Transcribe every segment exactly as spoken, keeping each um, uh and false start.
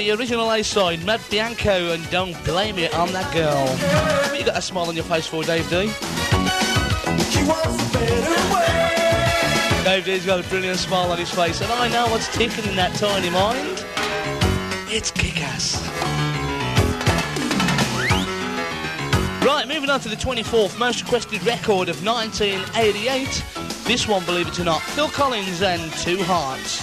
the original A-side, Matt Bianco and Don't Blame It on That Girl. What you got a smile on your face for, Dave D? Dave D's got a brilliant smile on his face, and I know what's ticking in that tiny mind. It's Kick-Ass. Right, moving on to the twenty-fourth most requested record of nineteen eighty-eight. This one, believe it or not, Phil Collins and Two Hearts.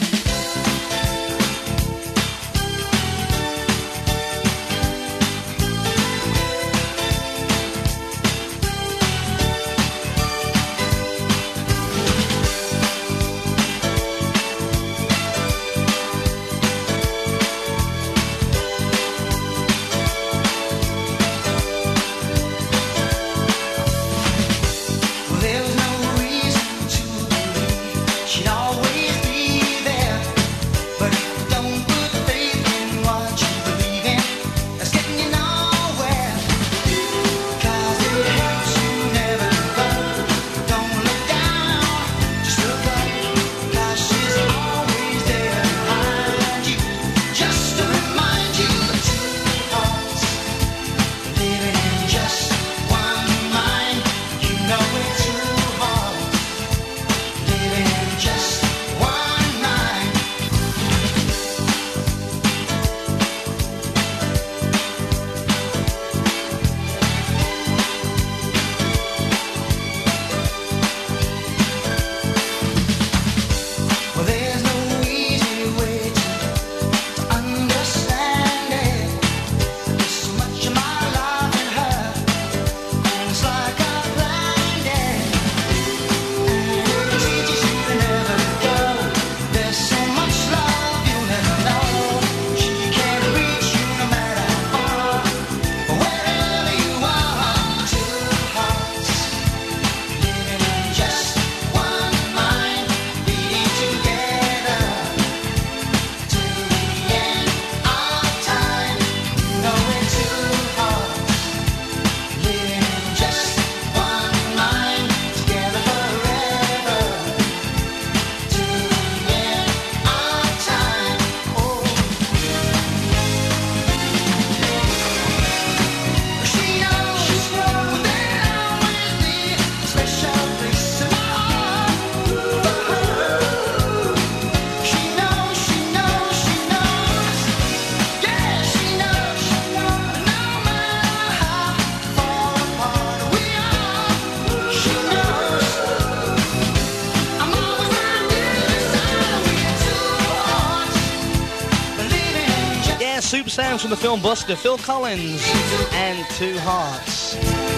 Super sounds from the film Buster, Phil Collins and Two Hearts.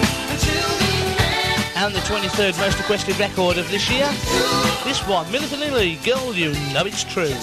And the twenty-third most requested record of this year, this one, Milli Vanilli, Girl You Know It's True.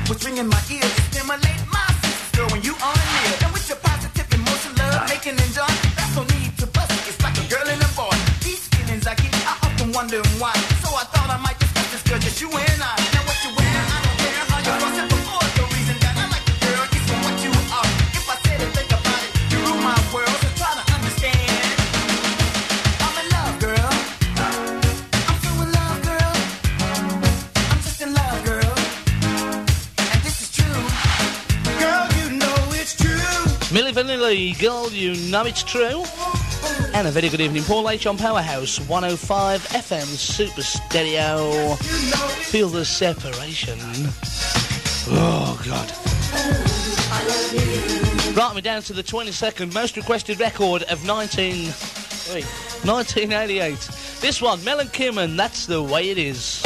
was ringing my ears, stimulate my senses, girl, when you are near. And with your positive emotion, love making and joy, that's no need to bust it. It's like a girl and a boy. These feelings I get, I often wondering why. So I thought I might discuss this, girl, just you and I. Now what you wear, I don't care how you dress it before. The reason that I like the girl is for what you are. If I said and think about it, you rule my world, so try to understand. I'm in love, girl. I'm so in love, girl. I'm just in love, girl. And this is true. Girl, you know it's true. Milli Vanilli, girl, you know it's true. And a very good evening, Paul H on Powerhouse one oh five F M Super Stereo. Feel the separation. Oh, God. Right, we're down to the twenty-second most requested record of nineteen... Wait, nineteen eighty-eight. This one, Mel and Kim, and That's the Way It Is.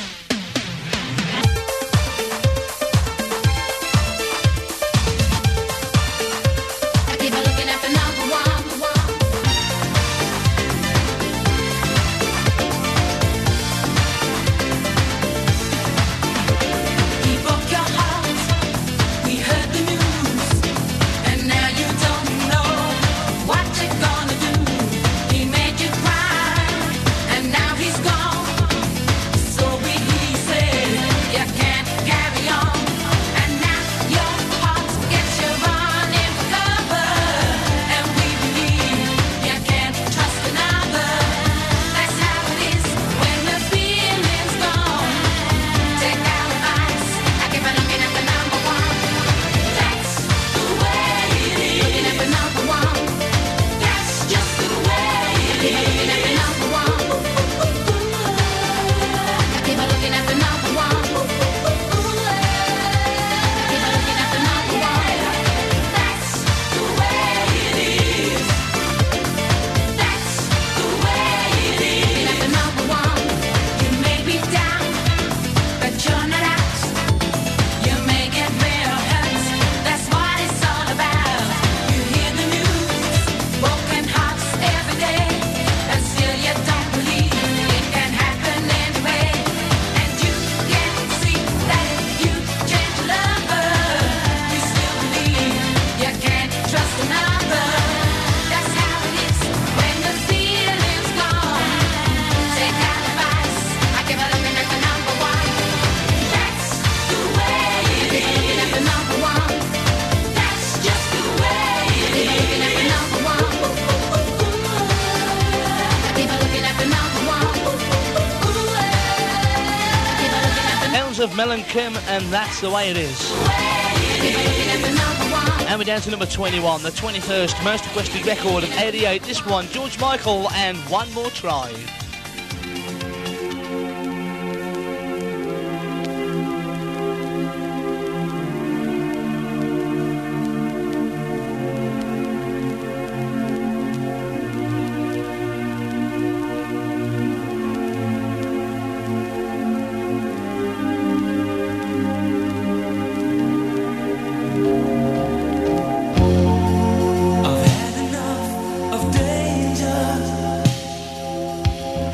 Of Mel and Kim, and That's the Way It Is. And we're down to number twenty-one, the twenty-first most requested record of eighty-eight. This one, George Michael and One More Try. I've had enough of danger.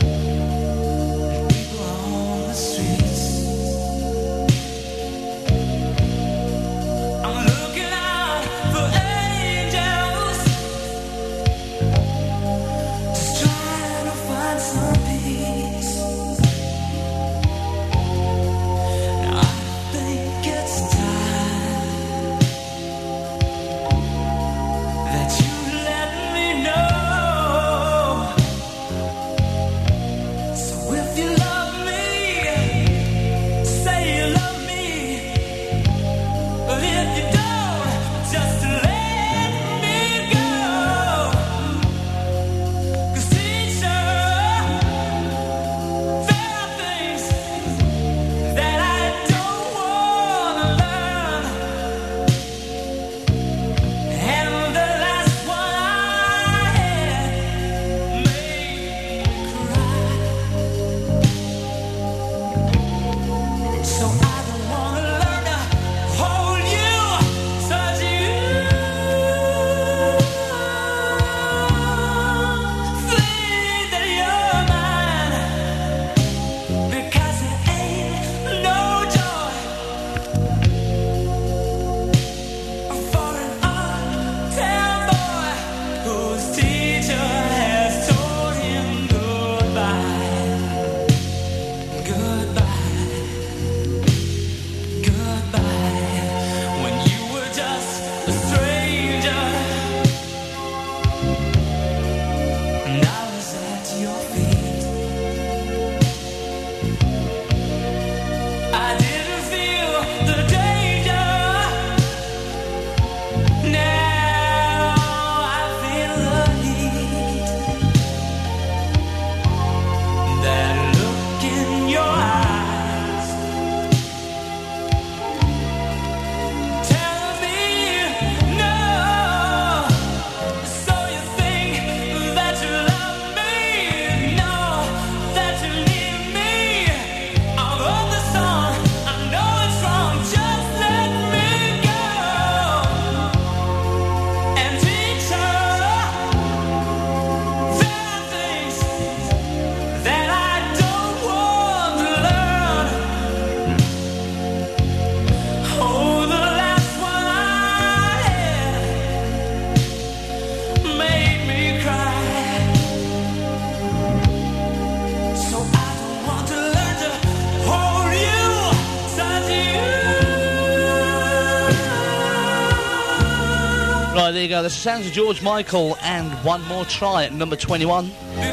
Right, there you go. That's the sounds of George Michael and One More Try at number twenty-one.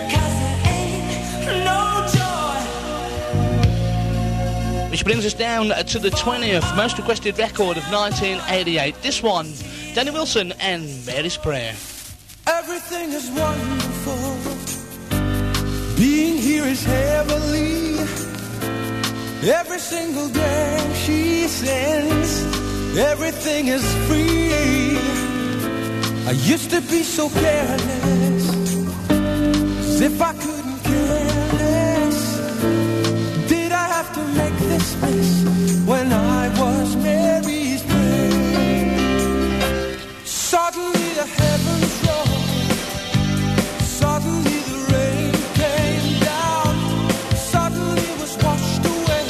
Which brings us down to the twentieth most requested record of nineteen eighty-eight. This one, Danny Wilson and Mary's Prayer. Everything is wonderful. Being here is heavenly. Every single day she sings. Everything is free. I used to be so careless, as if I couldn't care less. Did I have to make this mess when I was Mary's Prayer? Suddenly the heavens rolled. Suddenly the rain came down. Suddenly was washed away.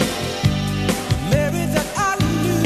Mary that I knew.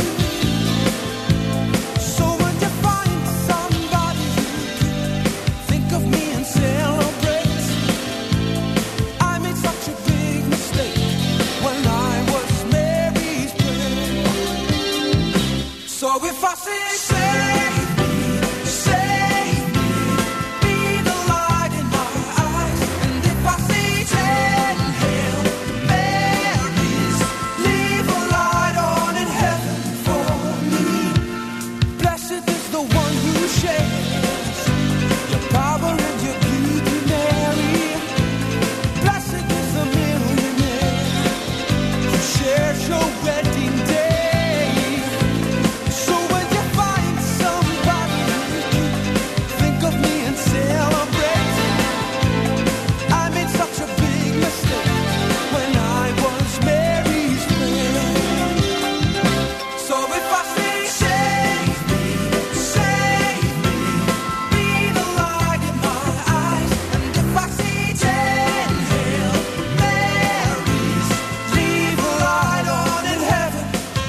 So when you find somebody you think of me and celebrate, I made such a big mistake when I was Mary's Prayer. So if I say, save me, save me, be the light in my eyes. And if I say, ten Hail Marys, leave a light on in heaven for me. Blessed is the one who shares your power and your beauty, Mary. Blessed is the millionaire who shares your wedding day. So when you find somebody, think of me and celebrate. I made such a big mistake when I was Mary's Prayer. So if I say, save me, save me, be the light in my eyes. And if I say, ten Hail Marys, leave a light on in heaven.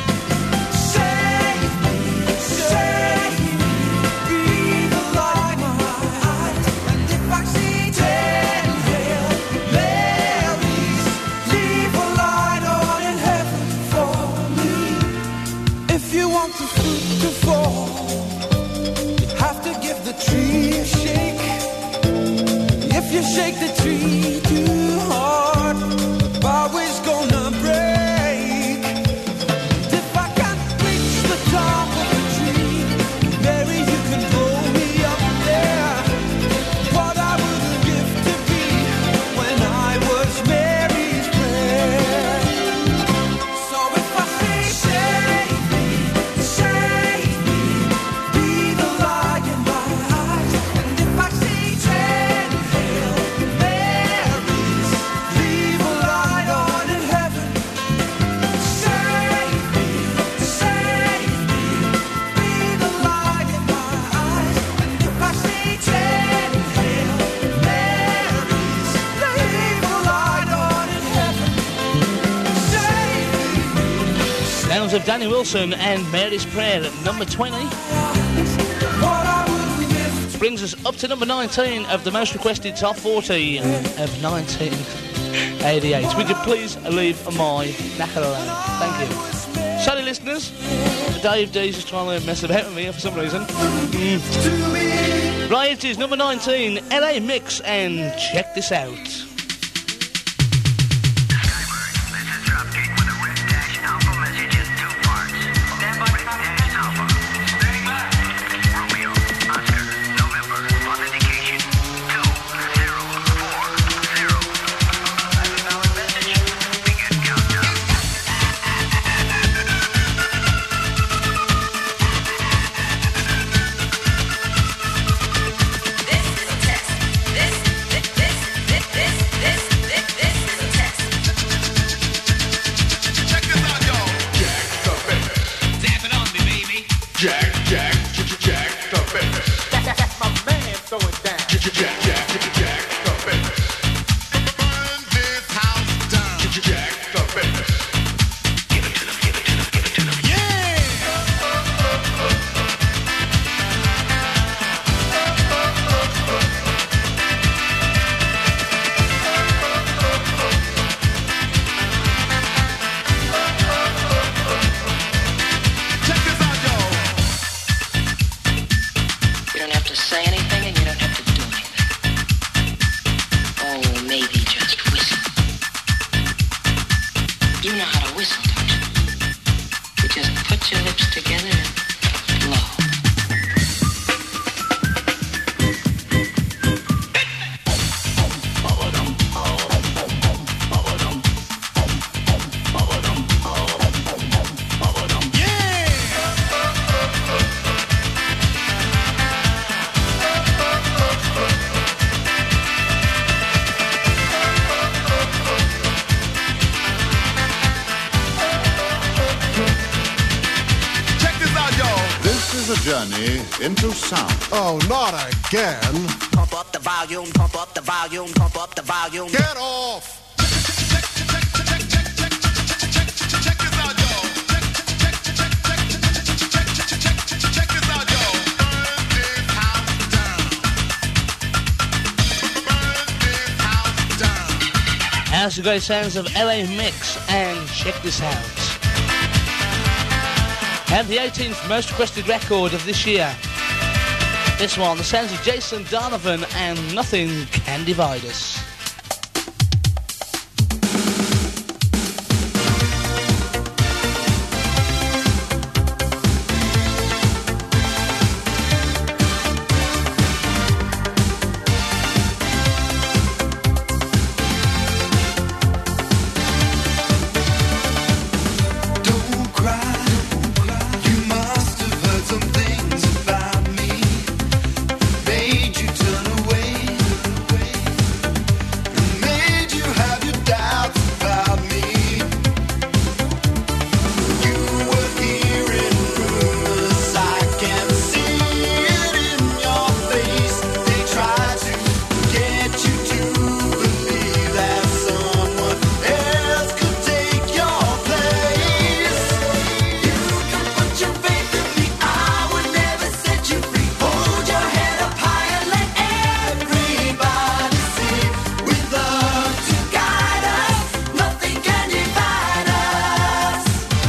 Save me, save me, be the light in my eyes. And if I say, ten Hail Marys, leave a light on in heaven for me. If you want the fruit to fall, you have to give the tree a shake. If you shake the tree too hard, the bough is gonna break. If I can't reach the top of the tree, Mary, you can blow me up there. What I would give to be when I was Mary's Prayer. So if I say, save me, save me, be the light in my eyes. And if I say, ten Hail Marys, leave a light on in heaven. Save me, save me, be the light in my eyes. And if I say, ten Hail Marys, leave a light on in heaven. Save me. Sounds of Danny Wilson and Mary's Prayer at number twenty. What I would give Which brings us up to number nineteen of the most requested top forty of nineteen eighty-eight. Would you please leave my knacker alone? Thank you. Sorry, listeners. Dave D's just trying to mess about with me for some reason. Mm. Right, it is number nineteen, L A Mix, and check this out. This is a test. This, this, this, this, this, this, this, this is a test. Check this out, y'all. Jack the Bass. Zap it on me, baby. Jack, Jack, Jack, Jack the Bass. That's my man throwing down. Jack, Jack, Jack, Jack, Jack the Bass. Burn this house down. Jack, Jack the Bass. Give it to them, give it to them, give it to them. Check this out, y'all. Put your lips together and blow. Check this out, y'all. This is a journey into sound. Oh, not again. Pump up the volume, pump up the volume, pump up the volume. Get off. Check this out, y'all. Check this out, y'all. Burn this house down. Burn this house down. How's the great sounds of L A Mix, and check this out. And the eighteenth most requested record of this year. This one, the sounds of Jason Donovan and Nothing Can Divide Us. Don't cry. You must have heard some things about me. Made you turn away. Made you have your doubts about me. You were hearing rumors. I can see it in your face. They try to get you to believe that someone else could take your place. You can put your faith in me. I would never set you free. Hold your head up high and let everybody see. With love to guide us, nothing can divide us.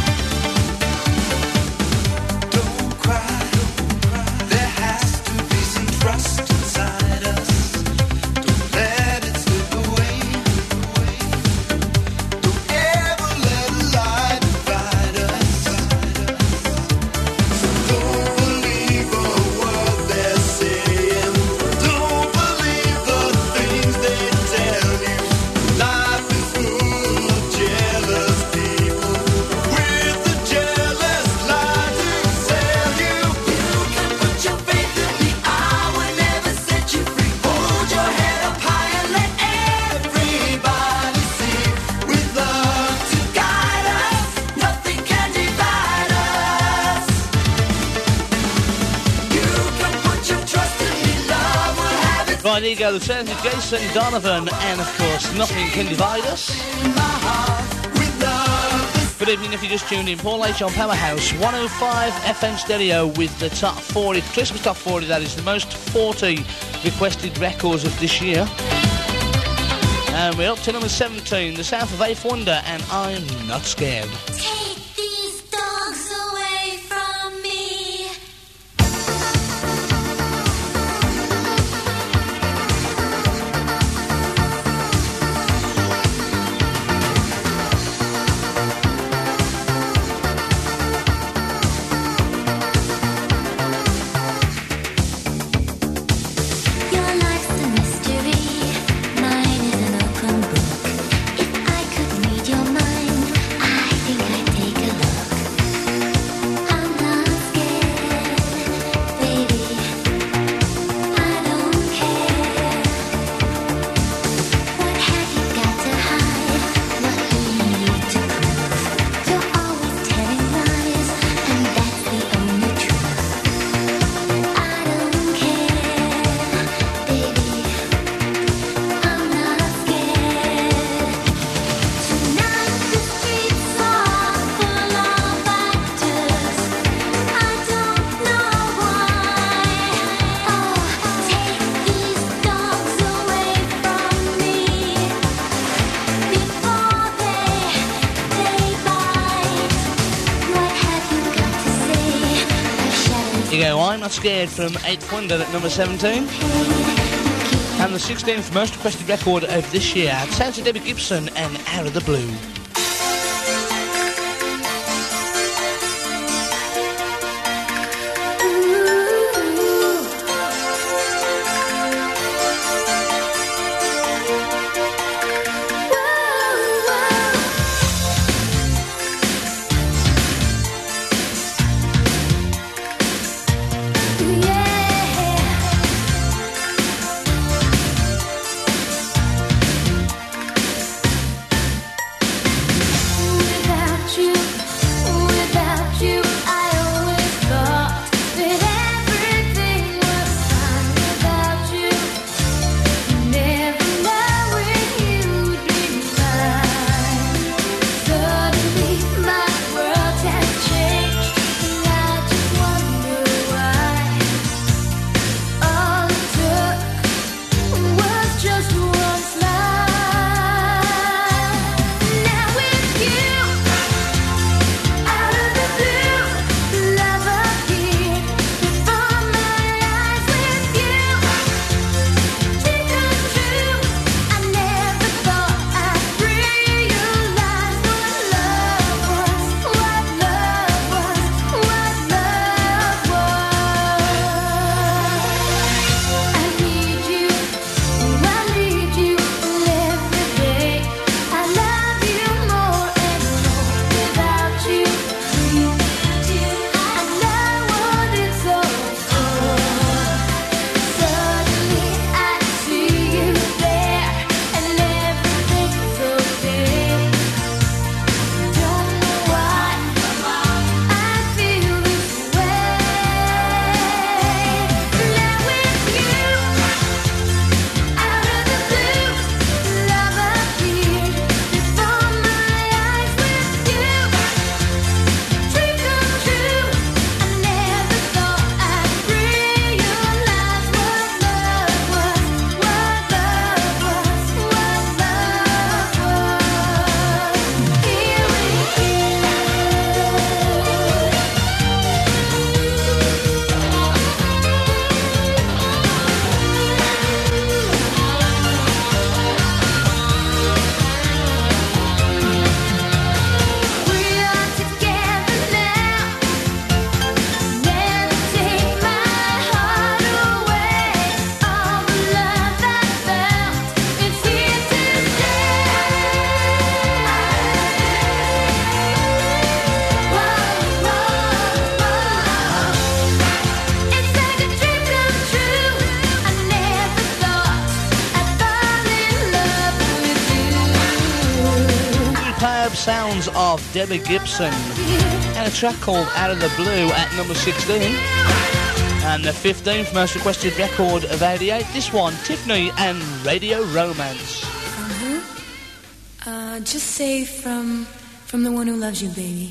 Don't cry. There has to be some trust inside us. Don't let it slip away. Don't ever let a lie divide us. So don't believe a word they're saying. Don't believe the things they tell you. Life is full of jealous people with the jealous lie to sell you. You can put your faith in me. I would never set you free. Hold your head up high and let everybody see. With love to guide us, nothing can divide us. You can put your trust in me. Love will have its Right, there you go, the sounds of Jason Donovan, and of course, Nothing Can Divide Us. in my heart. With love, Good evening if you just tuned in. Paul H on Powerhouse, one oh five F M stereo with the top forty, Christmas top forty, that is the most forty requested records of this year. And we're up to number seventeen, the South of Eighth Wonder, and I'm Not Scared. Take these dogs away from me. Your life's a mystery. Mine is an open book. If I could read your mind, I think I'd take a look. I'm not scared, baby. I don't care. What have you got to hide? What do you need to prove? You're always telling lies, and that's the only truth. I don't care, baby. I'm not scared. Tonight the streets are full of actors. I don't know why. Oh, take these dogs away from me before they they bite. What have you got to say? I've shadowed Here you go, I'm Not Scared from Eighth Wonder at number seventeen. And the sixteenth most requested record of this year, sounds of Debbie Gibson and Out of the Blue. sounds of Debbie Gibson and a track called Out of the Blue at number sixteen. And the fifteenth most requested record of eighty-eight, this one, Tiffany and Radio Romance. Uh-huh. Uh, just say from, from the one who loves you, baby.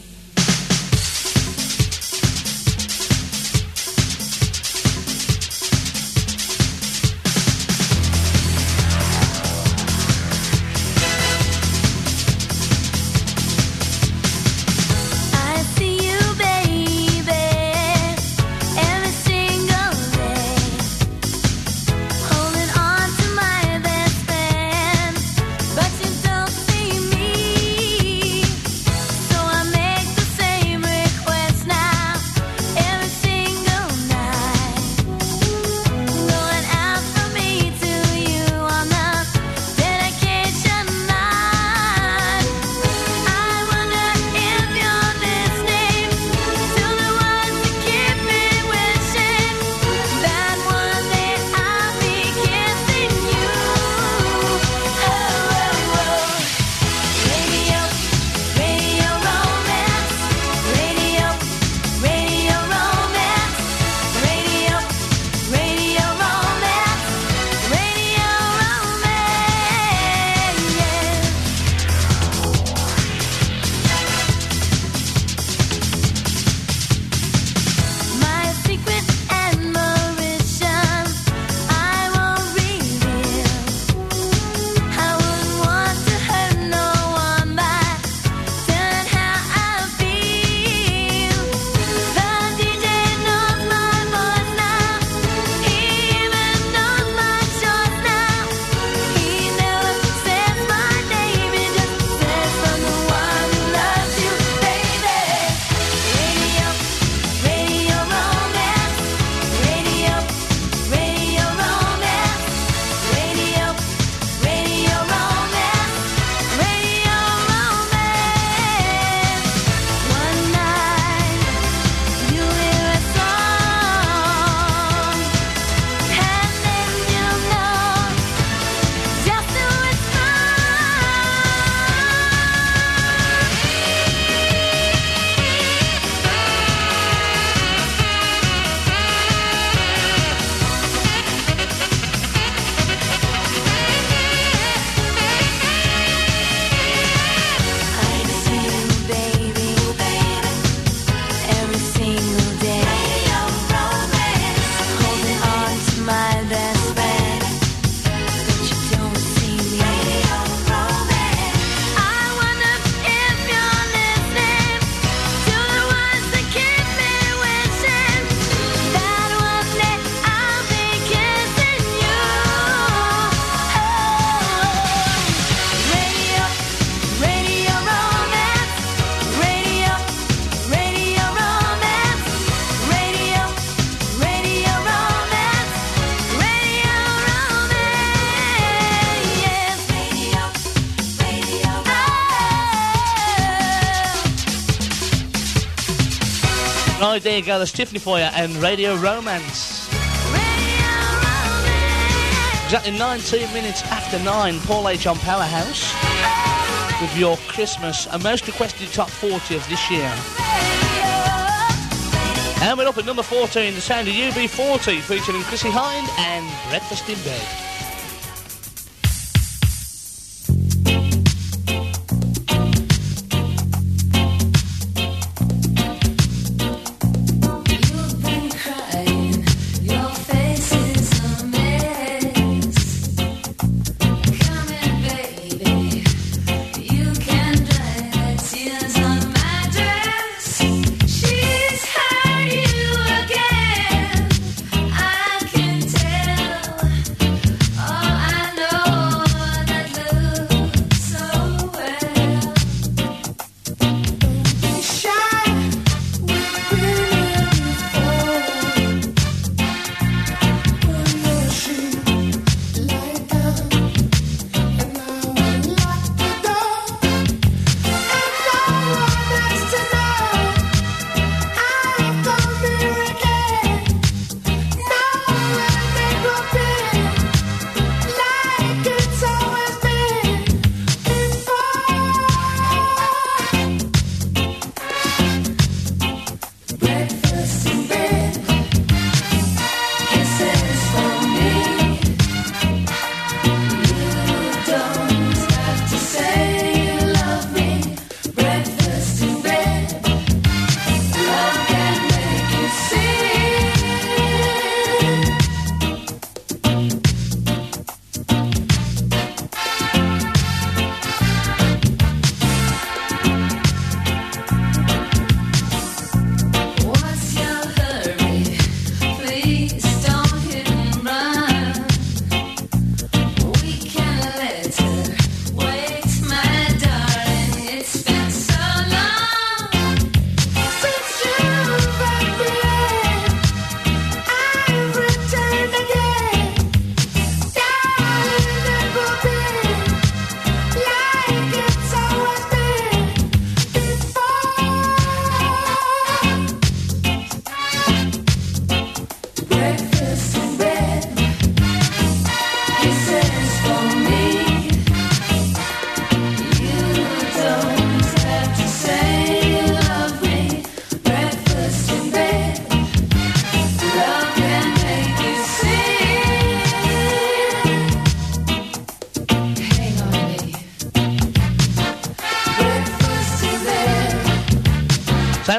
Right, there you go, that's Tiffany for you and Radio Romance. Exactly nineteen minutes after nine, Paul H on Powerhouse with your Christmas and most requested top forty of this year. And we're up at number fourteen, the sound of U B forty, featuring Chrissy Hind and Breakfast in Bed. She's hurt you again. I can tell.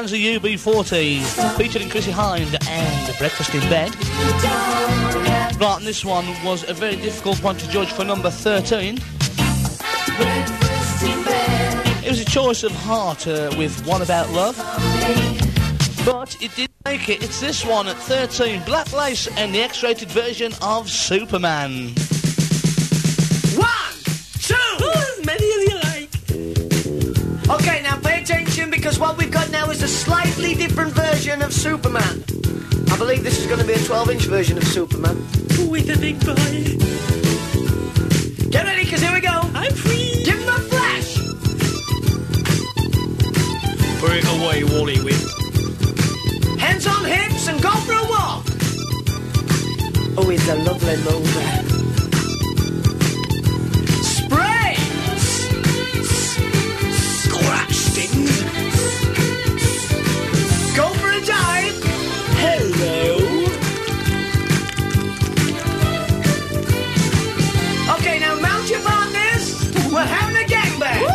sounds of U B forty, featuring Chrissy Hind and Breakfast in Bed. Right, and this one was a very difficult one to judge for number thirteen. It was a choice of Heart uh, with One About Love. But it did make it. It's this one at thirteen, Black Lace and the X-rated version of Superman. One, two, as many as you like. Okay, now pay attention because what we've got now is a slightly different version of Superman. I believe this is going to be a twelve-inch version of Superman. With a big boy. Get ready, because here we go. I'm free. Give him a flash. Bring away, Wally Whip. Hands on hips and go for a walk. Oh, it's a lovely mover. Spray. Scratch stings. Go for a dive. Hello. Okay, now mount your partners. We're having a gangbang.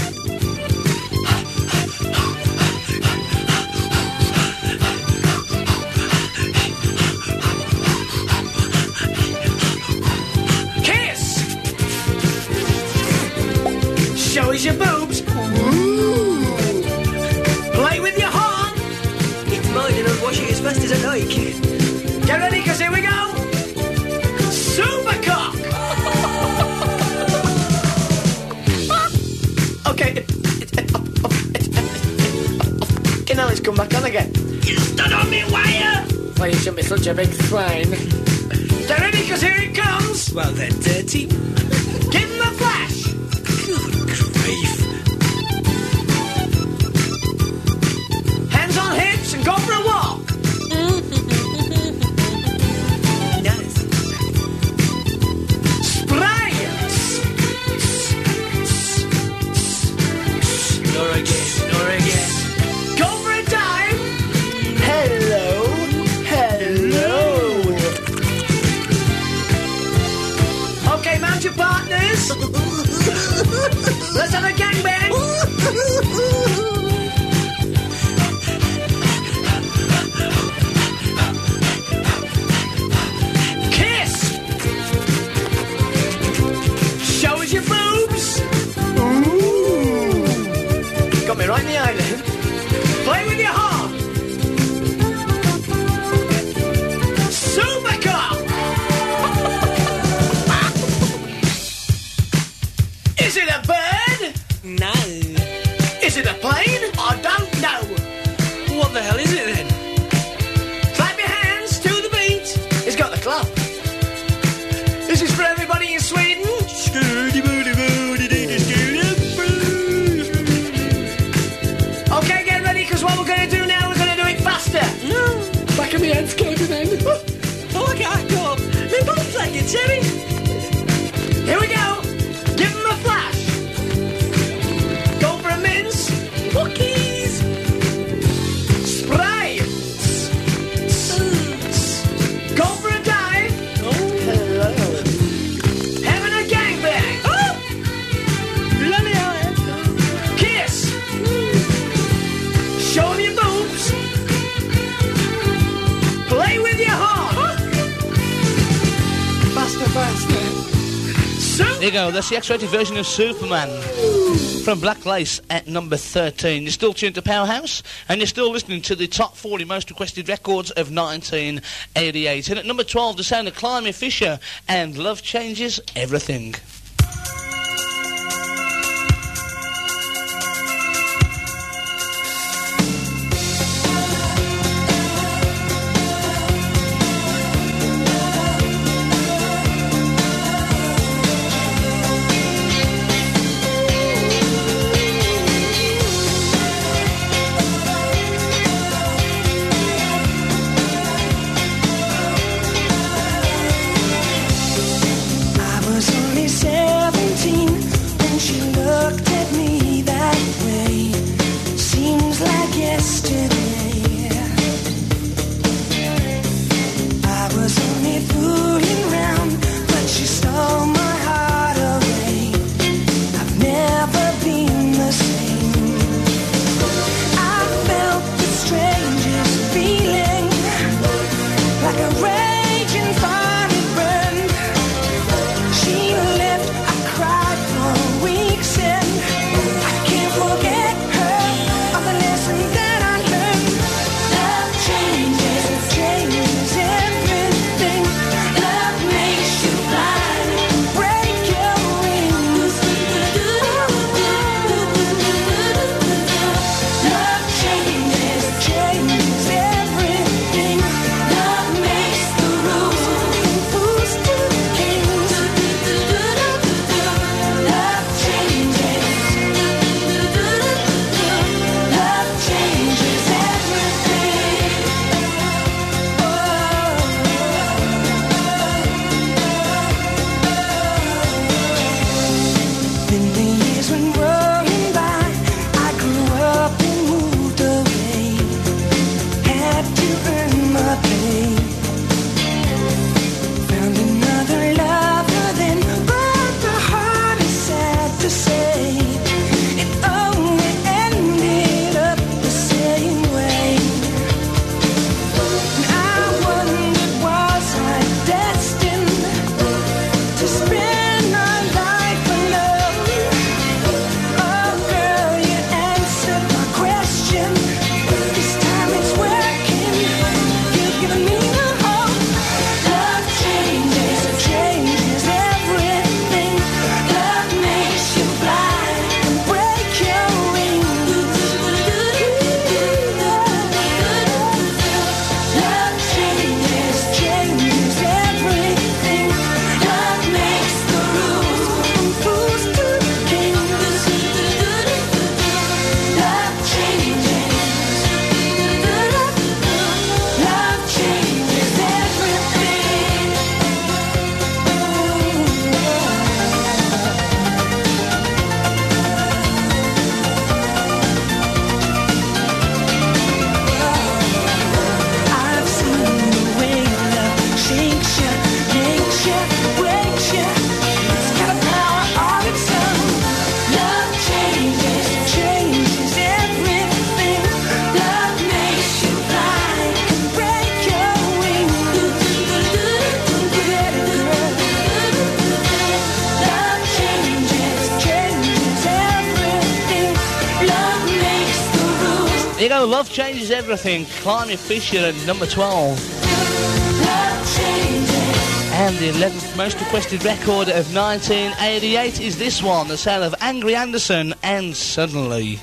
Kiss. Show us your boobs. Ooh. Play with your horn. It's mine and I'll wash it as fast as I like. Get ready, because here we go. Supercock. Okay. Okay, now let's come back on again. You stood on me wire. Why you shouldn't be such a big swine. Get ready, because here it comes. Well then, dirty. Give him a flash. Good grief. Hands on hips and go for a walk. Nice. Spray. Nor again, nor again. Go for a dive. Hello. Hello. Okay, mount your partners. Let's have a gangbang. Kiss. Show us your boobs. Ooh. Got me right in the island. Play with your heart. Supercar. Is it a bird? No. Is it a plane? I don't know. What the hell is it then? Clap your hands to the beat. It's got the clap. This is for everybody in Sweden. Okay, get ready, because what we're going to do now, we're going to do it faster. No. Back of my head's caving in. Oh, I can't go. They both like it, Jerry. Here we go. Give him a flash. Go for a mince. Cookies. Spray. Go for a dive. Oh. Hello. Having a gangbang. Oh. Bloody hell. Kiss. Show him your boobs. Play with your heart. Faster, faster. There you go, that's the X-rated version of Superman from Black Lace at number thirteen. You're still tuned to Powerhouse, and you're still listening to the top forty most requested records of nineteen eighty-eight. And at number twelve, the sound of Climie Fisher and Love Changes Everything. I was only seven. You know, Love Changes Everything, Climate Fisher at number twelve. And the eleventh most requested record of nineteen eighty-eight is this one, the sound of Angry Anderson and Suddenly.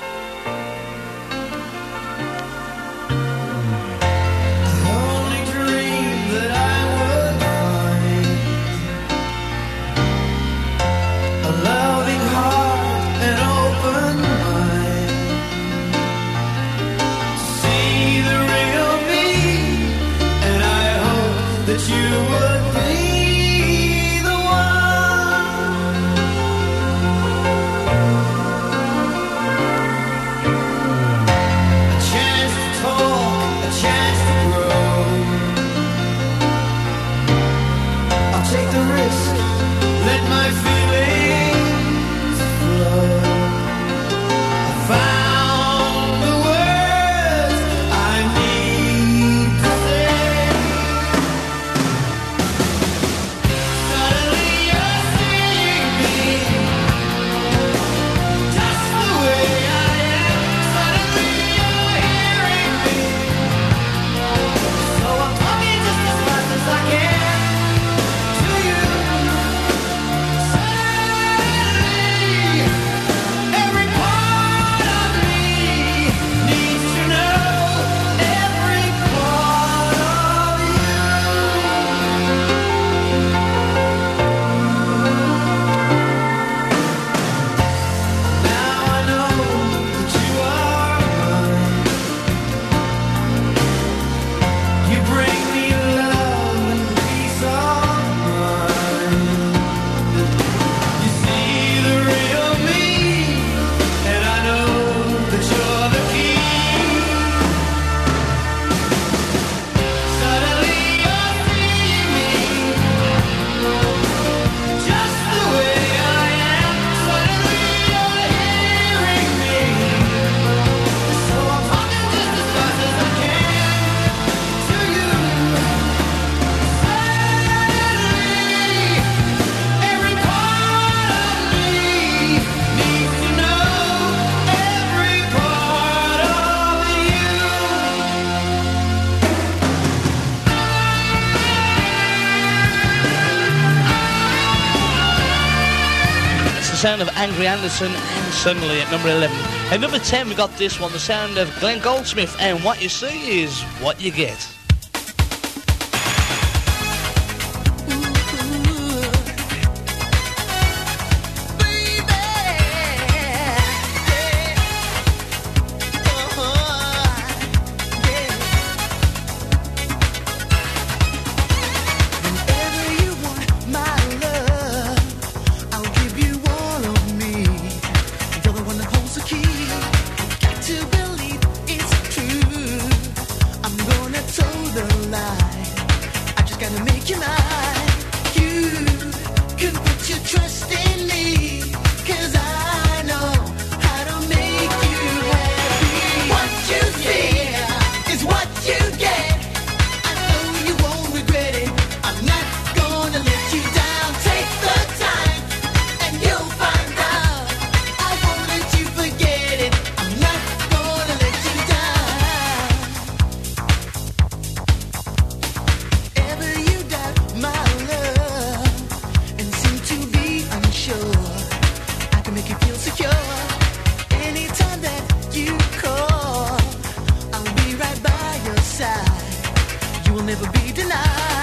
Sound of Angry Anderson and Suddenly at number eleven. At number ten we got this one, the sound of Glenn Goldsmith and What You See Is What You Get. Never be denied.